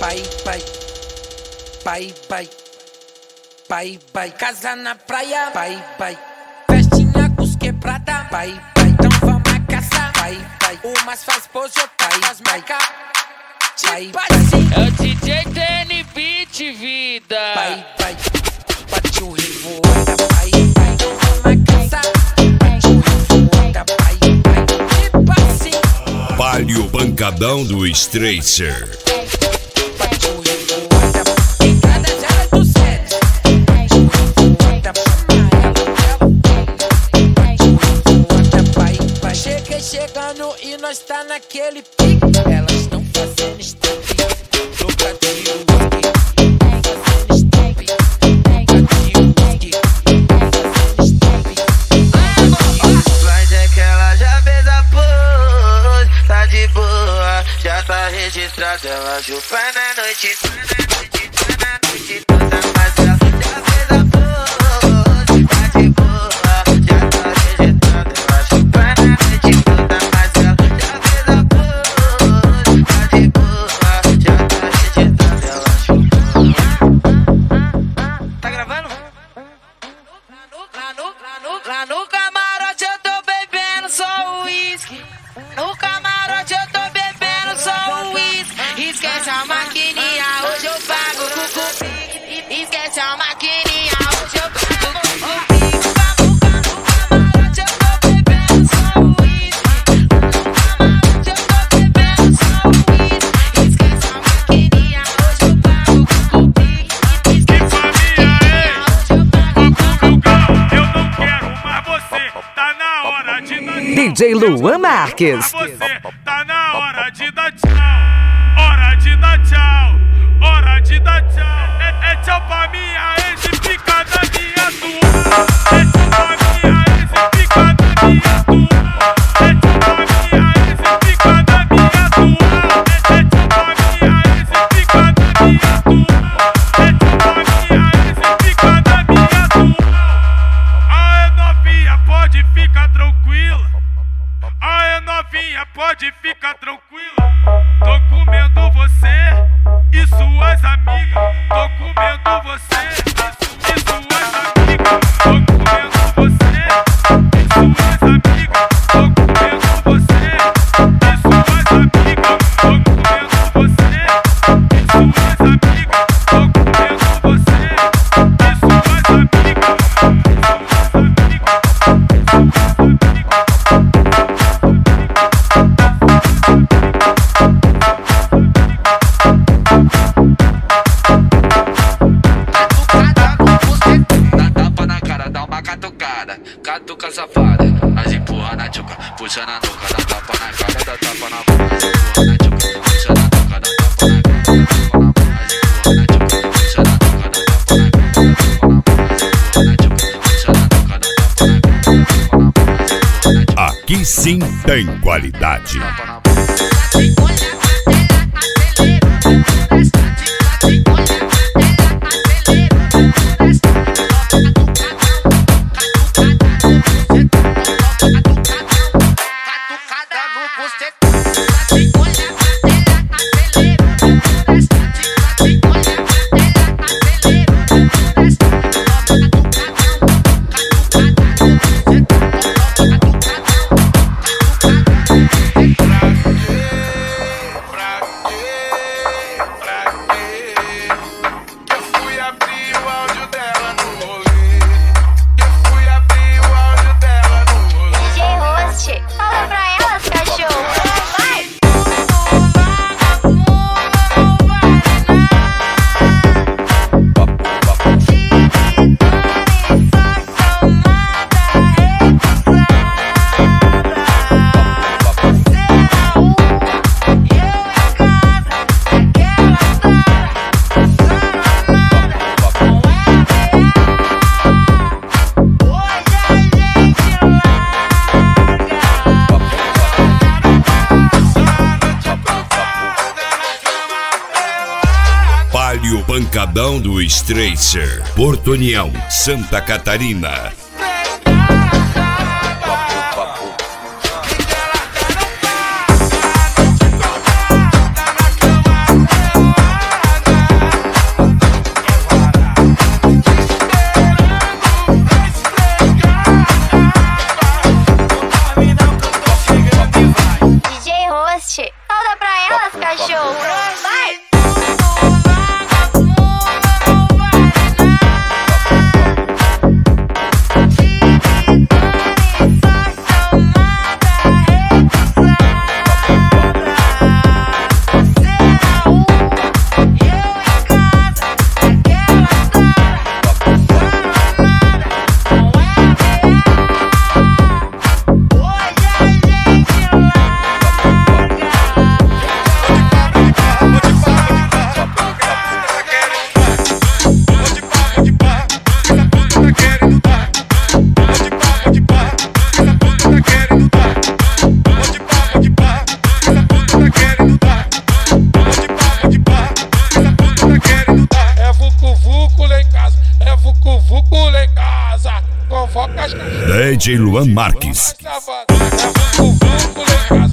Pai, casa na praia, pai, festinha com os quebrada, pai, então vamos caçar, pai, umas faz pose, pai, faz marca, tipo assim. É o DJ TN Beat, vida. Pai, bate o revoada, pai, então vamos caçar, bate o revoada, pai, tipo assim. Palio Pancadão do Stracer. Bate o revoada, em cada jara do set. Chegando e nós tá naquele pique. Elas estão fazendo stop no Brasil, fazendo stop Vai dizer que ela já fez a pose, tá de boa, já tá registrada. Ela chupa na noite, toda, mas ela já fez a pose, tá de boa, já tá registrada. Ela chupa na noite toda, mas ela já fez a pose, tá de boa, já tá registrada. Ela chupa. Tá gravando? Lá no camarote eu tô bebendo só uísque. No camarote eu tô bebendo só uísque. Esquece a maquininha, hoje eu pago com cupique. Esquece a maquininha, hoje eu pago com cupique. No camarote eu tô bebendo só uísque. No camarote eu tô bebendo só uísque. Esquece a maquininha, hoje eu pago com cupique. Esquece a maquininha, hoje eu pago com cupique. Eu não quero mais você, tá na hora de dar tchau. DJ Luan Marques. Você, tá na hora de dar tchau. Hora de dar tchau. Hora de dar tchau. É tchau pra minha ex e fica na minha tua. É tchau pra minha ex e fica na minha tua. É tchau pra minha ex e fica na minha tua. É tchau pra minha ex e fica na minha tua. É tchau pra minha ex e fica na minha tua. Aê novinha, pode ficar tranquila. Aê novinha, pode ficar tranquila. Tô comendo você e suas amigas. Tô comendo você e suas amigas. Tô comendo você e suas amigas. Tô comendo você e suas amigas. Tô comendo você e suas amigas. Tô comendo você e suas amigas. Catuca safada, as empurra na tchuca, puxa na nuca, dá tapa na cara, dá tapa na bunda. Empurra na tchuca, puxa na nuca, dá tapa na cara, dá tapa na bunda. Empurra na tchuca, puxa na nuca, dá tapa na cara, dá tapa na bunda. Empurra na tchuca, puxa na nuca, dá tapa na cara, dá tapa na bunda. Aqui sim tem qualidade. Palio Pancadão do Stracer, Porto União, Santa Catarina. DJ Luan Marques. Vamos,